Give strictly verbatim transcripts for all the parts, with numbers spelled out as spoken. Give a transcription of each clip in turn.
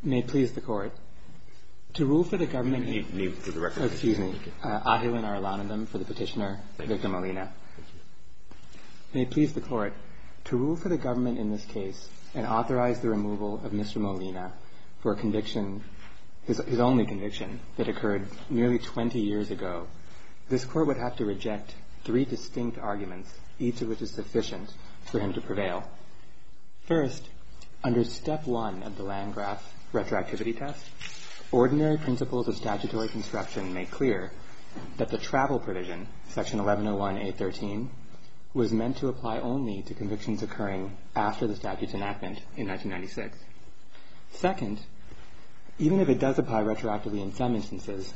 May it please the Court. To rule for the government... Need, need for the record. Oh, excuse me. Uh, Ahilan Arulanandam for the petitioner, Victor Molina. May it please the Court. To rule for the government in this case and authorize the removal of Mister Molina for a conviction, his, his only conviction, that occurred nearly twenty years ago, this Court would have to reject three distinct arguments, each of which is sufficient for him to prevail. First, under Step one of the Landgraf retroactivity test, ordinary principles of statutory construction make clear that the travel provision, Section eleven oh one A thirteen, was meant to apply only to convictions occurring after the statute's enactment in nineteen ninety-six. Second, even if it does apply retroactively in some instances,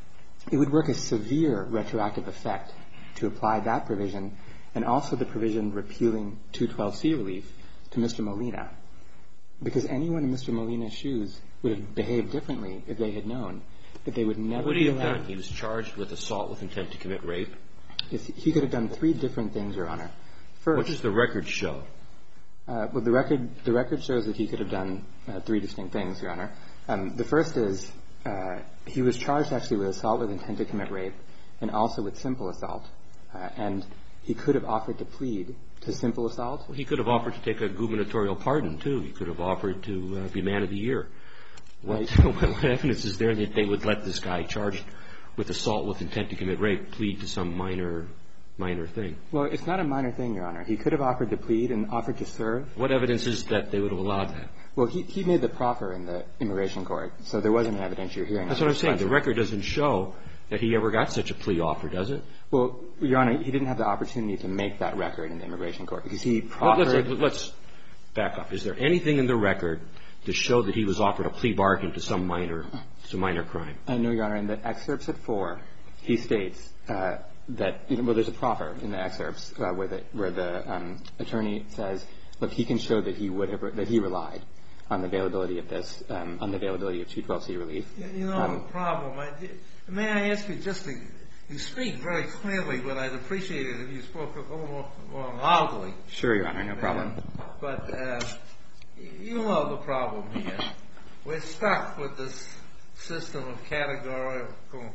it would work a severe retroactive effect to apply that provision and also the provision repealing two twelve C relief to Mister Molina, because anyone in Mister Molina's shoes would have behaved differently if they had known that they would never be allowed... What would he have done? He was charged with assault with intent to commit rape? Yes, he could have done three different things, Your Honor. First... What does the record show? Uh, well, the record the record shows that he could have done uh, three distinct things, Your Honor. Um, the first is uh, he was charged actually with assault with intent to commit rape and also with simple assault. Uh, and he could have offered to plead to simple assault. Well, he could have offered to take a gubernatorial pardon, too. He could have offered to uh, be man of the year. What, right. What evidence is there that they would let this guy charged with assault with intent to commit rape plead to some minor minor thing? Well, it's not a minor thing, Your Honor. He could have offered to plead and offered to serve. What evidence is that they would have allowed that? Well, he, he made the proffer in the immigration court, so there wasn't an evidentiary hearing. That's what I'm saying. The record doesn't show that he ever got such a plea offer, does it? Well, Your Honor, he didn't have the opportunity to make that record in the immigration court because he proffered... Well, let's, let's back up. Is there anything in the record to show that he was offered a plea bargain to some minor some minor crime? Uh, no, Your Honor. In the excerpts at four, he states uh, that, you know, well, there's a proffer in the excerpts uh, where the, where the um, attorney says, look, he can show that he would have, that he relied on the availability of this, um, on the availability of two twelve C relief. You know, um, the problem, I, may I ask you just to, you speak very clearly, but I'd appreciate it if you spoke a little more, more loudly. Sure, Your Honor, no problem. Uh, but uh, you know the problem here. We're stuck with this system of categorical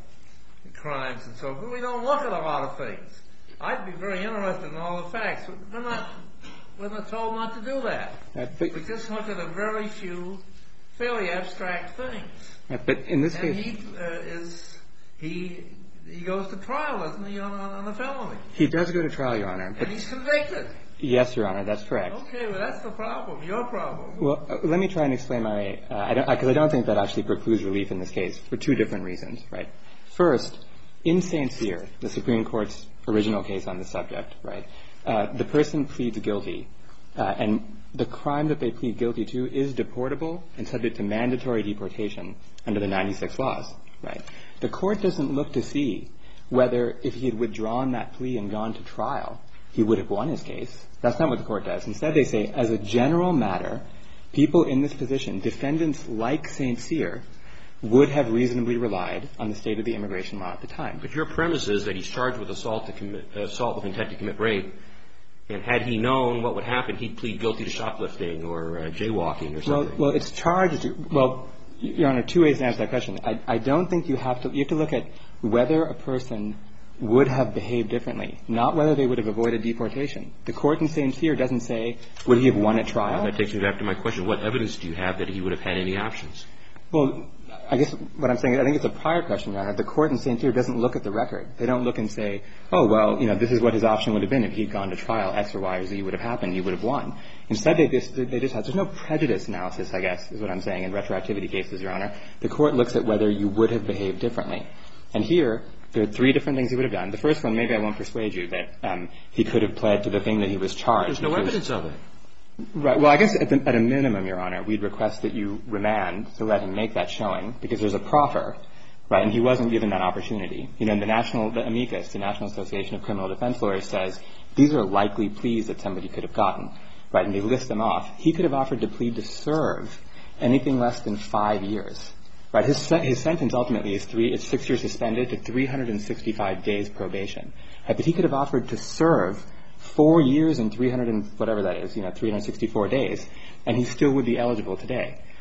crimes and so forth. We don't look at a lot of things. I'd be very interested in all the facts, but we're not, we're not told not to do that. Uh, we just look at a very few fairly abstract things. Uh, but in this and case... he uh, is, he... He goes to trial, doesn't he, on, on a felony? He does go to trial, Your Honor. And he's convicted. Yes, Your Honor, that's correct. Okay, well, that's the problem, your problem. Well, uh, let me try and explain my, uh, I don't, because I, I don't think that actually precludes relief in this case for two different reasons, right? First, in Saint Cyr, the Supreme Court's original case on the subject, right, uh, the person pleads guilty, uh, and the crime that they plead guilty to is deportable and subject to mandatory deportation under the ninety-six laws, right? The court doesn't look to see whether if he had withdrawn that plea and gone to trial, he would have won his case. That's not what the court does. Instead, they say, as a general matter, people in this position, defendants like Saint Cyr, would have reasonably relied on the state of the immigration law at the time. But your premise is that he's charged with assault to commit, uh, assault with intent to commit rape, and had he known what would happen, he'd plead guilty to shoplifting or uh, jaywalking or something. Well, well, it's charged. Well, Your Honor, two ways to answer that question. I, I don't think you have to. You have to look at whether a person would have behaved differently, not whether they would have avoided deportation. The court in Saint Cyr doesn't say would he have won at trial. Well, that takes me back to my question. What evidence do you have that he would have had any options? Well, I guess what I'm saying, I think it's a prior question, Your Honor. The court in Saint Cyr doesn't look at the record. They don't look and say, oh, well, you know, this is what his option would have been if he'd gone to trial. X or Y or Z would have happened. He would have won. Instead, they just, they just have, there's no prejudice analysis, I guess, is what I'm saying, in retroactivity cases, Your Honor. The court looks at whether you would have behaved differently. And here, there are three different things he would have done. The first one, maybe I won't persuade you that um, he could have pled to the thing that he was charged. There's no evidence of it. Right. Well, I guess at, the, at a minimum, Your Honor, we'd request that you remand to let him make that showing because there's a proffer, right, and he wasn't given that opportunity. You know, the National, the amicus, the National Association of Criminal Defense Lawyers says these are likely pleas that somebody could have gotten, right, and they list them off. He could have offered to plead to serve anything less than five years, right. His, his sentence ultimately is three, it's six years suspended to three hundred sixty-five days probation. Right, but he could have offered to serve four years and three hundred and whatever that is, you know, three hundred sixty-four days, and he still would be eligible today.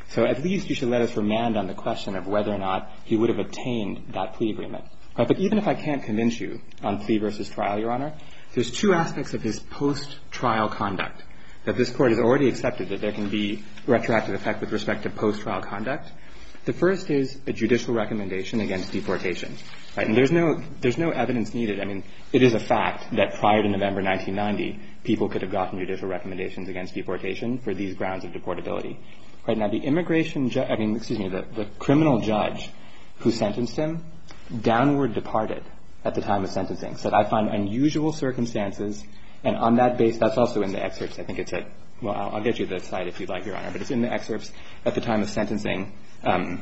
So at least you should let us remand on the question of whether or not he would have obtained that plea agreement. Right? But even if I can't convince you on plea versus trial, Your Honor, there's two aspects of his post-trial conduct that this Court has already accepted that there can be retroactive effect with respect to post-trial conduct. The first is a judicial recommendation against deportation. Right? And there's no there's no evidence needed. I mean, it is a fact that prior to November nineteen ninety, people could have gotten judicial recommendations against deportation for these grounds of deportability. Right now, the immigration ju- I mean, excuse me, the, the criminal judge who sentenced him downward departed at the time of sentencing, said, I find unusual circumstances, and on that base, that's also in the excerpts. I think it's at, well, I'll, I'll get you the site if you'd like, Your Honor, but it's in the excerpts at the time of sentencing. Um,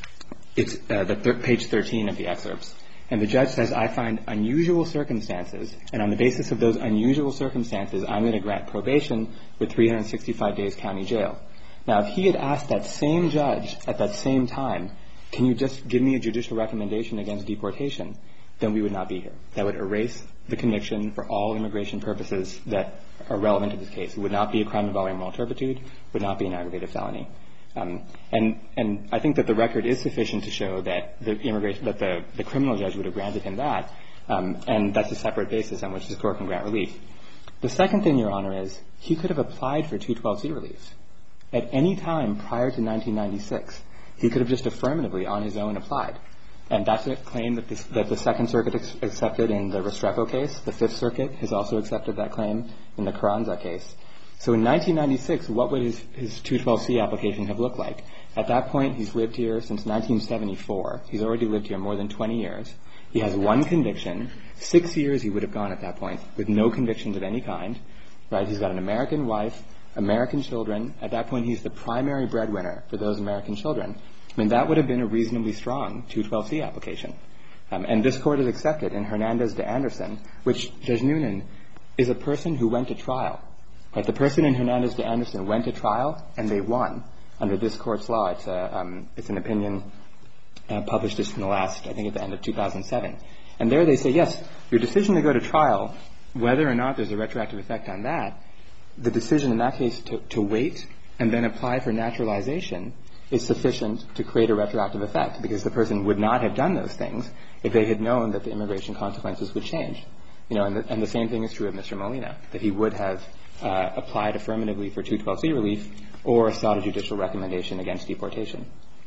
it's uh, the thir- page thirteen of the excerpts. And the judge says, I find unusual circumstances, and on the basis of those unusual circumstances, I'm going to grant probation with three hundred sixty-five days county jail. Now, if he had asked that same judge at that same time, can you just give me a judicial recommendation against deportation, then we would not be here. That would erase the conviction for all immigration purposes that are relevant to this case. It would not be a crime involving moral turpitude, would not be an aggravated felony. Um, and, and I think that the record is sufficient to show that the immigration, that the, the criminal judge would have granted him that, um, and that's a separate basis on which this Court can grant relief. The second thing, Your Honor, is he could have applied for two twelve C relief at any time prior to nineteen ninety-six. He could have just affirmatively on his own applied. And that's a claim that, this, that the Second Circuit ex- accepted in the Restrepo case. The Fifth Circuit has also accepted that claim in the Carranza case. So in nineteen ninety-six, what would his, his two twelve C application have looked like? At that point, he's lived here since nineteen seventy-four. He's already lived here more than twenty years. He has one conviction. Six years he would have gone at that point with no convictions of any kind. Right? He's got an American wife, American children. At that point, he's the primary breadwinner for those American children. I mean, that would have been a reasonably strong two twelve C application. Um, and this Court has accepted in Hernandez de Anderson, which, Judge Noonan, is a person who went to trial. Right? The person in Hernandez de Anderson went to trial, and they won under this Court's law. It's, a, um, it's an opinion uh, published just in the last, I think, at the end of two thousand seven. And there they say, yes, your decision to go to trial, whether or not there's a retroactive effect on that, the decision in that case to, to wait and then apply for naturalization is sufficient to create a retroactive effect, because the person would not have done those things if they had known that the immigration consequences would change. You know, and the, and the same thing is true of Mister Molina, that he would have uh, applied affirmatively for two twelve C relief or sought a judicial recommendation against deportation.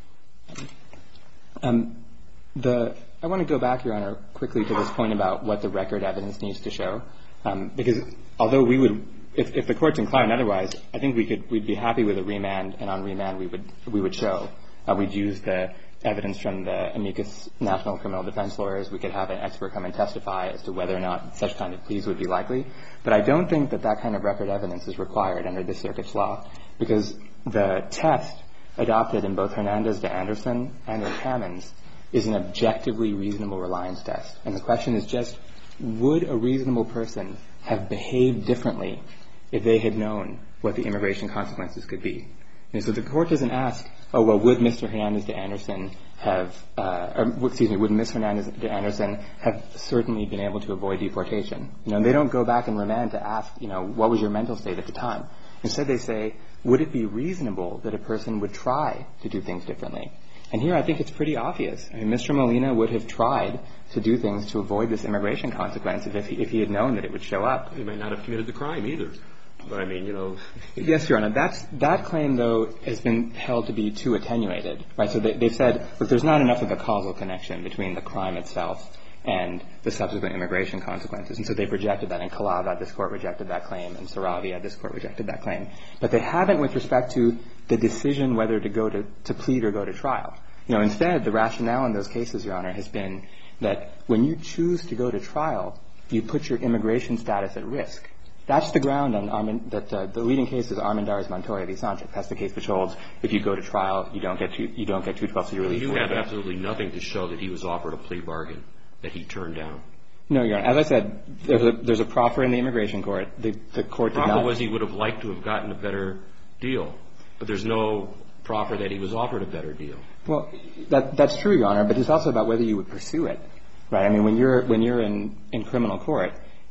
Um, the I want to go back, Your Honor, quickly to this point about what the record evidence needs to show, um, because although we would, if, if the Court's inclined otherwise, I think we could we'd be happy with a remand, and on remand we would we would show uh, we'd use the evidence from the amicus national criminal defense lawyers. We could have an expert come and testify as to whether or not such kind of pleas would be likely. But I don't think that that kind of record evidence is required under this circuit's law, because the test adopted in both Hernandez de Anderson and in Kamens is an objectively reasonable reliance test. And the question is just, would a reasonable person have behaved differently if they had known what the immigration consequences could be? And so the Court doesn't ask, oh, well, would Mister Hernandez de Anderson have, uh, or, excuse me, would Miz Hernandez de Anderson have certainly been able to avoid deportation? You know, they don't go back and remand to ask, you know, what was your mental state at the time? Instead, they say, would it be reasonable that a person would try to do things differently? And here I think it's pretty obvious. I mean, Mister Molina would have tried to do things to avoid this immigration consequence if he, if he had known that it would show up. He may not have committed the crime either. But I mean, you know. Yes, Your Honor. That's, that claim, though, has been held to be too attenuated, right? So they, they've said, look, there's not enough of a causal connection between the crime itself and the subsequent immigration consequences. And so they rejected that. In Calava, this Court rejected that claim. In Saravia, this Court rejected that claim. But they haven't with respect to the decision whether to go to, to plead or go to trial. You know, instead, the rationale in those cases, Your Honor, has been that when you choose to go to trial, you put your immigration status at risk. That's the ground on Armand, that uh, the leading case is Armendariz Montoya v. Sanchez. That's the case which holds if you go to trial, you don't get two, you don't get two twelve C relief. You have absolutely nothing to show that he was offered a plea bargain that he turned down. No, Your Honor. As I said, there's a, there's a proffer in the immigration court. The, the court did not. The proffer was he would have liked to have gotten a better deal, but there's no proffer that he was offered a better deal. Well, that, that's true, Your Honor, but it's also about whether you would pursue it, right? I mean, when you're when you're in, in criminal court,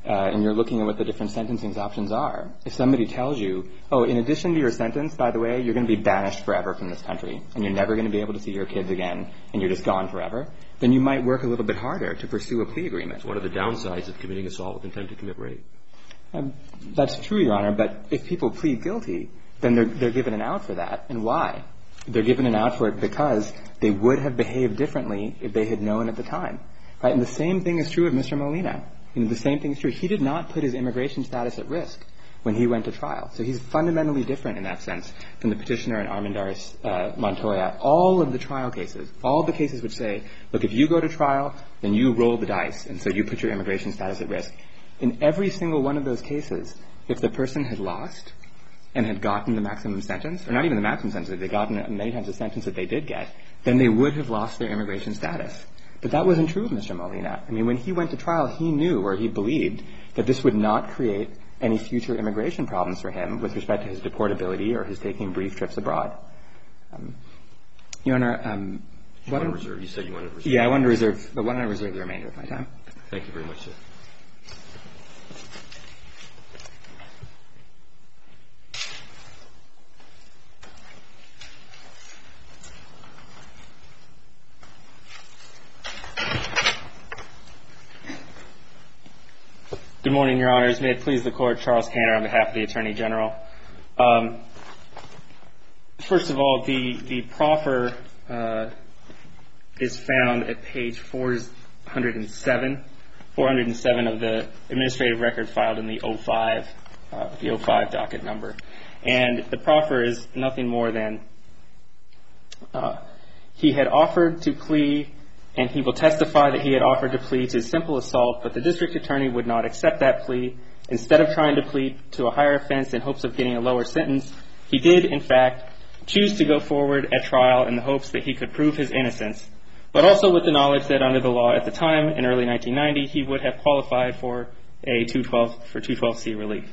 uh, and you're looking at what the different sentencing options are, if somebody tells you, oh, in addition to your sentence, by the way, you're going to be banished forever from this country, and you're never going to be able to see your kids again, and you're just gone forever, then you might work a little bit harder to pursue a plea agreement. It's one of the downsides of committing assault with intent to commit rape. Um, that's true, Your Honor, but if people plead guilty, then they're, they're given an out for that. And why? They're given an out for it because they would have behaved differently if they had known at the time. Right? And the same thing is true of Mister Molina. You know, the same thing is true. He did not put his immigration status at risk when he went to trial. So he's fundamentally different in that sense from the petitioner in Armendariz uh, Montoya. All of the trial cases, all the cases which say, look, if you go to trial, then you roll the dice, and so you put your immigration status at risk. In every single one of those cases, if the person had lost and had gotten the maximum sentence, or not even the maximum sentence, if they'd gotten many times the sentence that they did get, then they would have lost their immigration status. But that wasn't true of Mister Molina. I mean, when he went to trial, he knew, or he believed, that this would not create any future immigration problems for him with respect to his deportability or his taking brief trips abroad. Um, Your Honor, um, you, want to reserve, you said you wanted to reserve. Yeah, I wanted to reserve, but why don't I reserve the remainder of my time? Thank you very much, sir. Good morning, Your Honors. May it please the Court, Charles Cantor on behalf of the Attorney General. Um, first of all, the, the proffer uh, is found at page four hundred seven, four hundred seven of the administrative record filed in the oh five, uh, the oh five docket number. And the proffer is nothing more than uh, he had offered to plea, and he will testify that he had offered to plead to simple assault, but the district attorney would not accept that plea. Instead of trying to plead to a higher offense in hopes of getting a lower sentence, he did, in fact, choose to go forward at trial in the hopes that he could prove his innocence, but also with the knowledge that under the law at the time, in early nineteen ninety, he would have qualified for a two twelve for two twelve C relief.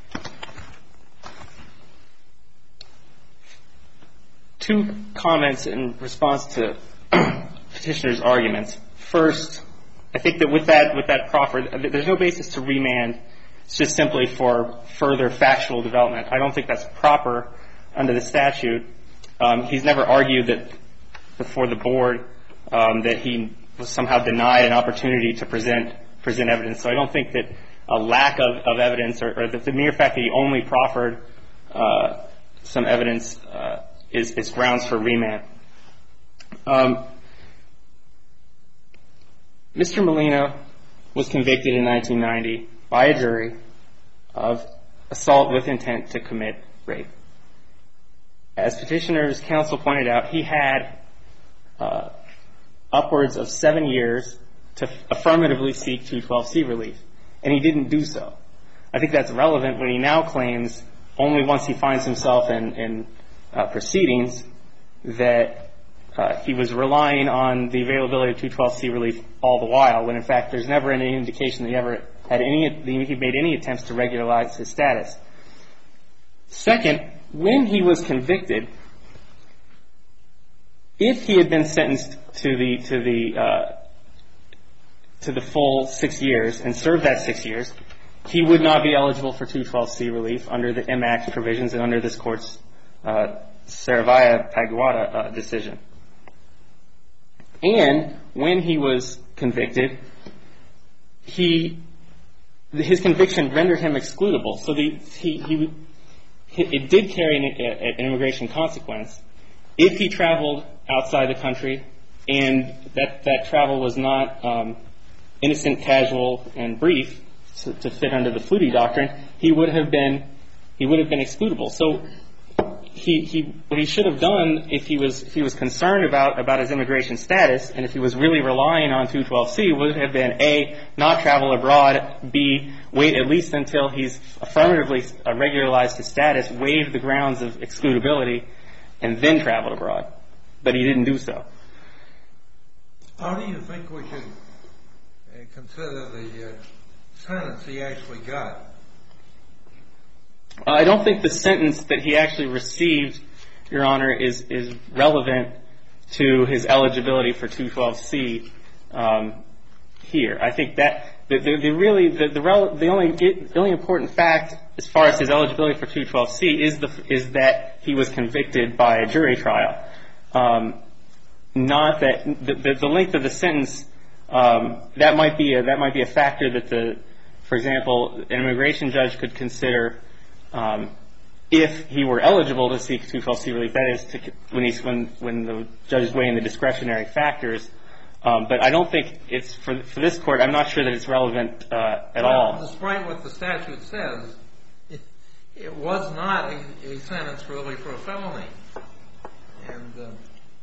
Two comments in response to petitioner's arguments. First, I think that with that with that proffer, there's no basis to remand. It's just simply for further factual development. I don't think that's proper under the statute. Um, he's never argued that before the board um, that he was somehow denied an opportunity to present present evidence. So I don't think that a lack of, of evidence or, or the, the mere fact that he only proffered uh, some evidence uh, is, is grounds for remand. Um, Mister Molina was convicted in nineteen ninety by a jury of assault with intent to commit rape. As petitioner's counsel pointed out, he had uh, upwards of seven years to f- affirmatively seek two twelve C relief, and he didn't do so. I think that's relevant when he now claims, only once he finds himself in, in uh, proceedings, that Uh, he was relying on the availability of two twelve C relief all the while, when in fact there's never any indication that he ever had any, he made any attempts to regularize his status. Second, when he was convicted, if he had been sentenced to the to the uh, to the full six years and served that six years, he would not be eligible for two twelve C relief under the M Act provisions and under this court's uh, Saravia-Paguada uh, decision. And when he was convicted, he his conviction rendered him excludable. So the, he, he it did carry an, an immigration consequence if he traveled outside the country, and that that travel was not um, innocent, casual, and brief to, to fit under the Flutie doctrine. He would have been he would have been excludable. So. He, he, what he should have done if he was if he was concerned about, about his immigration status, and if he was really relying on two twelve C, would have been A, not travel abroad, B, wait at least until he's affirmatively regularized his status, waive the grounds of excludability, and then travel abroad. But he didn't do so. How do you think we should uh, consider the uh, sentence he actually got? I don't think the sentence that he actually received, Your Honor, is, is relevant to his eligibility for two twelve C um, here. I think that the, the, the really the the, rel, the only the only important fact as far as his eligibility for two twelve C is the is that he was convicted by a jury trial. Um, not that the, the, the length of the sentence um, that might be a, that might be a factor that the for example an immigration judge could consider um, if he were eligible to seek two twelve C relief. That is to, when he's when when the judge is weighing the discretionary factors. Um, but I don't think it's for for this court. I'm not sure that it's relevant uh, at well, all. Despite what the statute says, it, it was not a, a sentence really for a felony, and uh,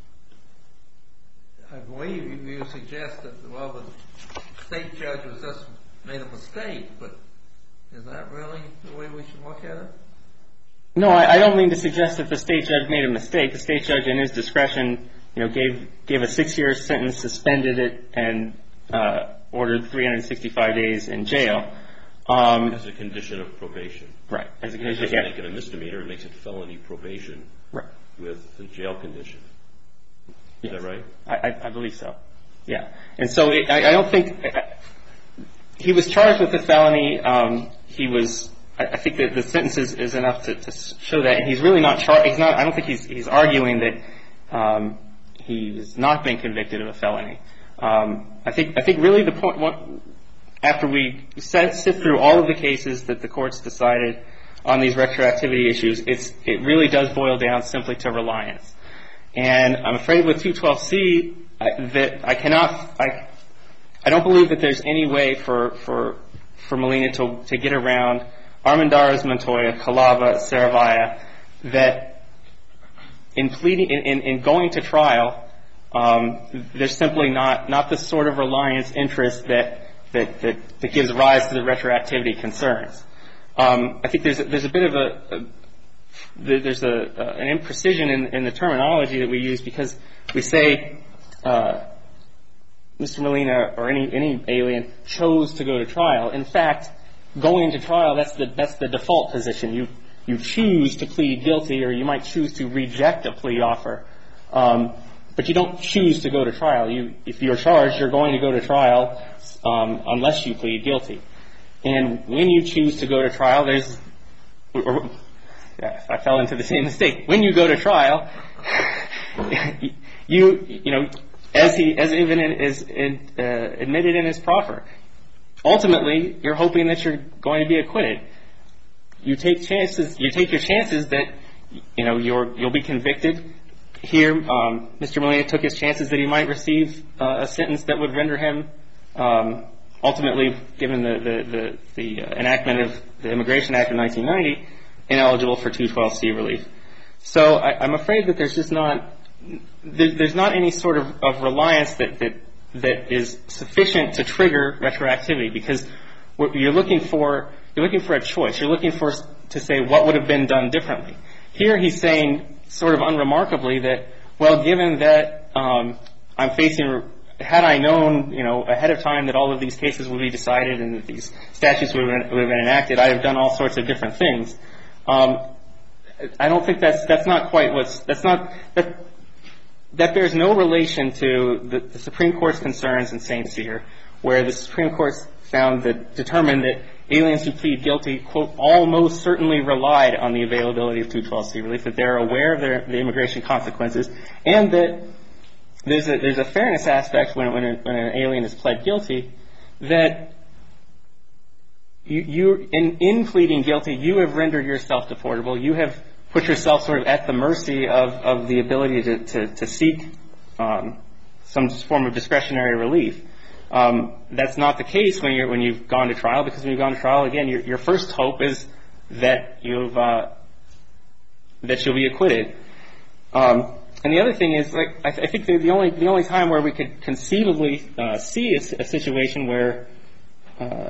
I believe you, you suggest that well the state judge was just made a mistake. But is that really the way we should look at it? No, I, I don't mean to suggest that the state judge made a mistake. The state judge, in his discretion, you know, gave gave a six-year sentence, suspended it, and uh, ordered three hundred sixty-five days in jail. Um, as a condition of probation. Right. As a condition. It doesn't Yeah. make it a misdemeanor. It makes it felony probation. Right. With the jail condition. Is Yes. that right? I, I, I believe so. Yeah. And so it, I, I don't think I, he was charged with a felony. Um, he was. I, I think that the sentence is, is enough to, to show that. And he's really not charged. He's not. I don't think he's he's arguing that. Um, He's not been convicted of a felony. Um, I think. I think really the point. What, after we set, sit through all of the cases that the courts decided on these retroactivity issues, it's it really does boil down simply to reliance. And I'm afraid with two twelve C I, that I cannot. I I don't believe that there's any way for for for Molina to to get around Armendariz, Montoya, Calava, Saravia that. In pleading, in, in, in going to trial, um, there's simply not not the sort of reliance interest that that, that, that gives rise to the retroactivity concerns. Um, I think there's a, there's a bit of a, a there's a, a an imprecision in, in the terminology that we use because we say uh, Mister Molina or any any alien chose to go to trial. In fact, going to trial that's the that's the default position. You You choose to plead guilty, or you might choose to reject a plea offer, um, but you don't choose to go to trial. You, if you're charged, you're going to go to trial um, unless you plead guilty. And when you choose to go to trial, there's or, yeah, I fell into the same mistake. When you go to trial, you you know as he as even is uh, admitted in his proffer, ultimately you're hoping that you're going to be acquitted. You take chances. You take your chances that you know you're you'll be convicted. Here, um, Mister Molina took his chances that he might receive uh, a sentence that would render him, um, ultimately, given the the the, the uh, enactment of the Immigration Act of nineteen ninety, ineligible for two twelve C relief. So I, I'm afraid that there's just not there, there's not any sort of, of reliance that that that is sufficient to trigger retroactivity because what you're looking for. You're looking for a choice. You're looking for to say what would have been done differently. Here he's saying sort of unremarkably that, well, given that um, I'm facing, had I known, you know, ahead of time that all of these cases would be decided and that these statutes would have been, would have been enacted, I'd have done all sorts of different things. Um, I don't think that's that's not quite what's that's not that that bears no relation to the, the Supreme Court's concerns in Saint Cyr, where the Supreme Court found that determined that aliens who plead guilty, quote, almost certainly relied on the availability of two twelve C relief, that they're aware of their, the immigration consequences, and that there's a, there's a fairness aspect when, when, a, when an alien is pled guilty, that you, you in, in pleading guilty, you have rendered yourself deportable. You have put yourself sort of at the mercy of, of the ability to, to, to seek um, some form of discretionary relief. Um, that's not the case when you're when you've gone to trial, because when you've gone to trial, again, your, your first hope is that you've uh, that you'll be acquitted. Um, and the other thing is, like, I, th- I think the, the only the only time where we could conceivably uh, see a, a situation where uh,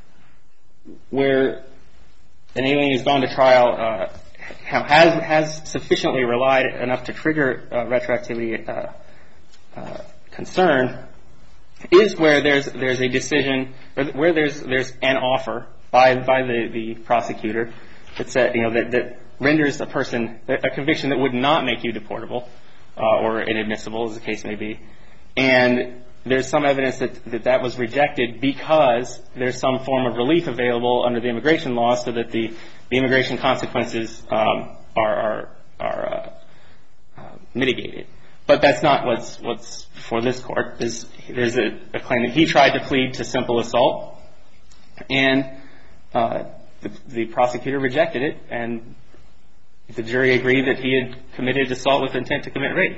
where an alien who's gone to trial uh, has has sufficiently relied enough to trigger uh, retroactivity uh, uh, concern. Is where there's there's a decision, or where there's there's an offer by by the, the prosecutor that said, you know, that, that renders a person a conviction that would not make you deportable uh, or inadmissible, as the case may be, and there's some evidence that, that that was rejected because there's some form of relief available under the immigration law so that the, the immigration consequences um, are, are, are uh, uh, mitigated. But that's not what's, what's for this court. There's, there's a, a claim that he tried to plead to simple assault, and uh, the, the prosecutor rejected it, and the jury agreed that he had committed assault with intent to commit rape.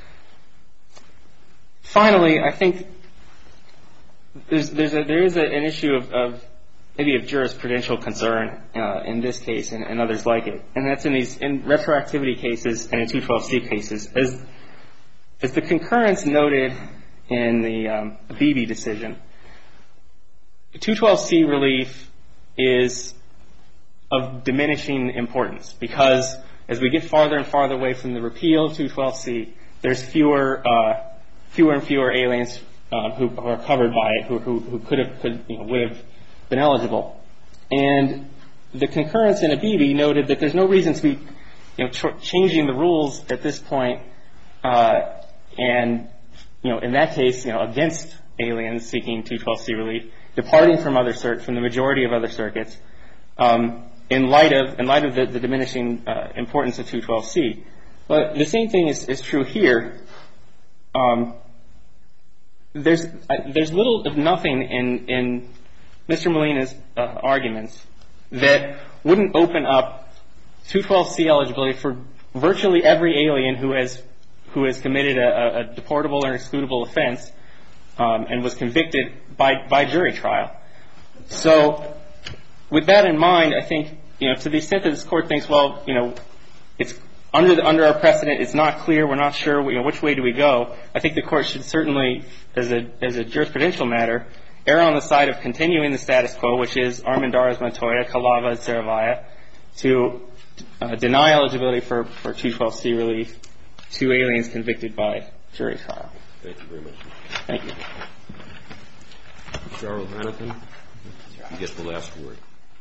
Finally, I think there's, there's a, there is a, an issue of, of maybe of jurisprudential concern uh, in this case and, and others like it, and that's in these in retroactivity cases and in two twelve C cases. As, as the concurrence noted in the um, Beebe decision, two twelve C relief is of diminishing importance because as we get farther and farther away from the repeal of two twelve C, there's fewer uh, fewer and fewer aliens uh, who, who are covered by it, who, who, who could have, could, you know, would have been eligible. And the concurrence in Beebe noted that there's no reason to be, you know, tr- changing the rules at this point, uh, and, you know, in that case, you know, against aliens seeking two twelve C relief, departing from other cir- from the majority of other circuits, um, in light of in light of the, the diminishing uh, importance of two twelve C. But the same thing is, is true here. Um, there's uh, there's little of nothing in in Mister Molina's uh, arguments that wouldn't open up two twelve C eligibility for virtually every alien who has who has committed a, a deportable or excludable offense um, and was convicted by by jury trial. So, with that in mind, I think, you know, to the extent that this court thinks, well, you know, it's under the, under our precedent, it's not clear, we're not sure, you know, which way do we go. I think the court should certainly, as a as a jurisprudential matter, err on the side of continuing the status quo, which is Armendariz Montoya, Calava, Saravaya, to uh, deny eligibility for, for two twelve C relief to aliens convicted by jury trial. Thank you very much. Thank you. Charles Hanifin, you get the last word.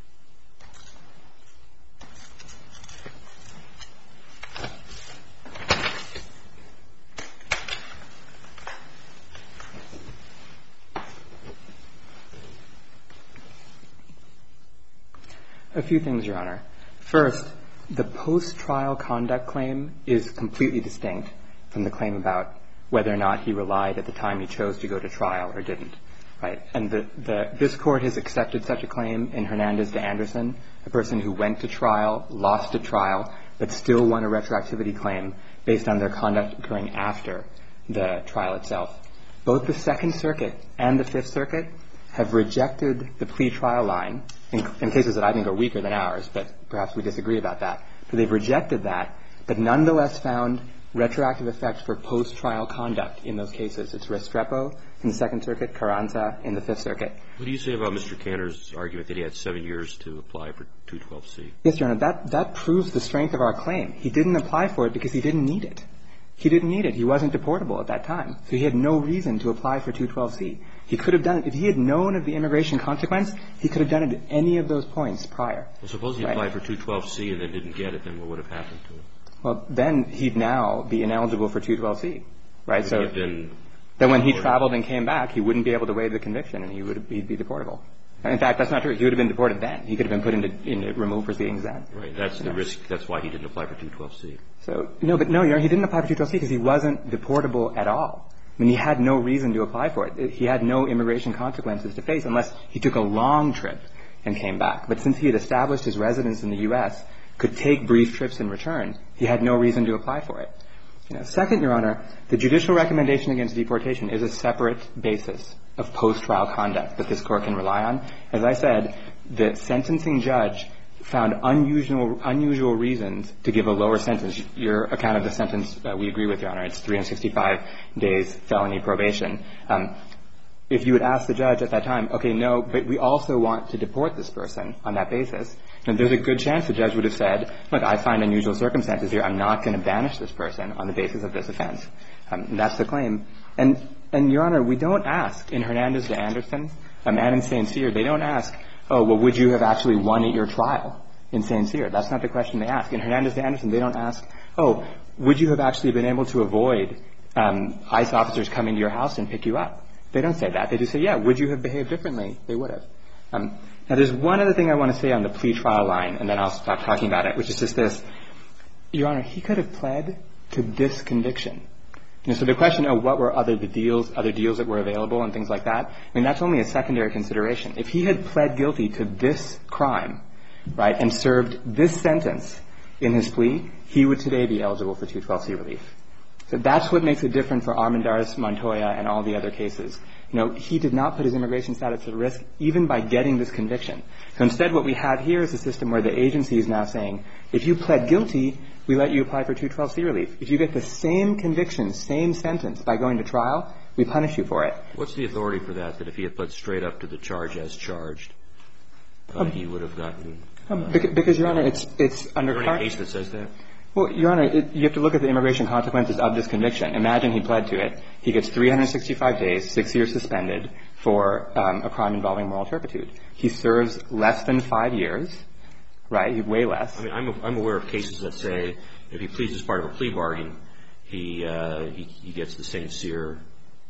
A few things, Your Honor. First, the post-trial conduct claim is completely distinct from the claim about whether or not he relied at the time he chose to go to trial or didn't, right? And the, the, this Court has accepted such a claim in Hernandez de Anderson, a person who went to trial, lost a trial, but still won a retroactivity claim based on their conduct occurring after the trial itself. Both the Second Circuit and the Fifth Circuit have rejected the plea trial line in, in cases that I think are weaker than ours, but perhaps we disagree about that. But they've rejected that, but nonetheless found retroactive effect for post-trial conduct in those cases. It's Restrepo in the Second Circuit, Carranza in the Fifth Circuit. What do you say about Mister Cantor's argument that he had seven years to apply for two twelve C? Yes, Your Honor, that, that proves the strength of our claim. He didn't apply for it because he didn't need it. He didn't need it. He wasn't deportable at that time. So he had no reason to apply for two twelve C. He could have done it. If he had known of the immigration consequence, he could have done it at any of those points prior. Well, suppose he right? applied for two twelve C and then didn't get it, then what would have happened to him? Well, then he'd now be ineligible for two twelve C, right? Would so he have been then when he deported? traveled and came back, he wouldn't be able to waive the conviction, and he would he'd be deportable. In fact, that's not true. He would have been deported then. He could have been put into, into removed proceedings then. Right. That's the know. risk. That's why he didn't apply for two twelve C. So, no, but no, he didn't apply for two twelve C because he wasn't deportable at all. I mean, he had no reason to apply for it. He had no immigration consequences to face unless he took a long trip and came back. But since he had established his residence in the U S, could take brief trips and return, he had no reason to apply for it. You know, second, Your Honor, the judicial recommendation against deportation is a separate basis of post-trial conduct that this Court can rely on. As I said, the sentencing judge found unusual unusual reasons to give a lower sentence. Your account of the sentence, uh, we agree with, Your Honor. It's three hundred sixty-five days felony probation. Um, if you would ask the judge at that time, okay, no, but we also want to deport this person on that basis, then there's a good chance the judge would have said, look, I find unusual circumstances here. I'm not going to banish this person on the basis of this offense. Um, and that's the claim. And, and, Your Honor, we don't ask in Hernandez de Anderson um, and in Saint Cyr, they don't ask, oh, well, would you have actually won at your trial in Saint Cyr? That's not the question they ask. In Hernandez de Anderson, they don't ask, oh, would you have actually been able to avoid um, ICE officers coming to your house and pick you up? They don't say that. They just say, yeah, would you have behaved differently? They would have. Um, now, there's one other thing I want to say on the plea trial line, and then I'll stop talking about it, which is just this. Your Honor, he could have pled to this conviction. You know, so the question of what were other the deals, other deals that were available and things like that, I mean, that's only a secondary consideration. If he had pled guilty to this crime, right, and served this sentence in his plea, he would today be eligible for two twelve C relief. So that's what makes it different for Armendariz, Montoya, and all the other cases. You know, he did not put his immigration status at risk even by getting this conviction. So instead what we have here is a system where the agency is now saying, if you pled guilty, we let you apply for two twelve C relief. If you get the same conviction, same sentence by going to trial, we punish you for it. What's the authority for that, that if he had pled straight up to the charge as charged, uh, um, he would have gotten... Uh, um, because, because, Your Honor, it's, it's under... Is there any case that says that? Well, Your Honor, it, you have to look at the immigration consequences of this conviction. Imagine he pled to it. He gets three hundred sixty-five days, six years suspended for um, a crime involving moral turpitude. He serves less than five years, right? Way less. I mean, I'm, I'm aware of cases that say if he pleads as part of a plea bargain, he uh, he, he gets the Saint Cyr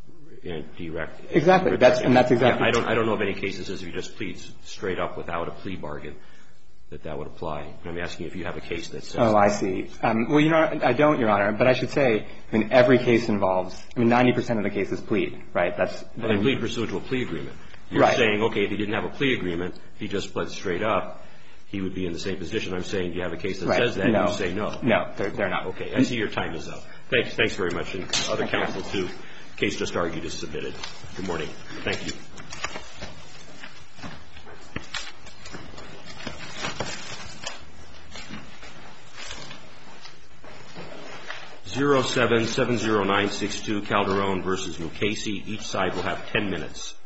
and direct. Exactly. That's and that's exactly. Yeah, I don't I don't know of any cases that if he just pleads straight up without a plea bargain, that that would apply. I'm asking if you have a case that says... Oh, I see. Um, well, you know, I don't, Your Honor, but I should say, I mean, every case involves, I mean, ninety percent of the cases plead, right? That's... Well, they plead pursuant to a plea agreement. You're right. saying, okay, if he didn't have a plea agreement, if he just pled straight up, he would be in the same position. I'm saying, do you have a case that right. says that? No. And you say no. No, they're, they're not. Okay. I see your time is up. Thanks. Thanks very much. And other counsel, too. Case just argued is submitted. Good morning. Thank you. zero seven seven zero nine six two Calderon versus Mukasey. Each side will have ten minutes.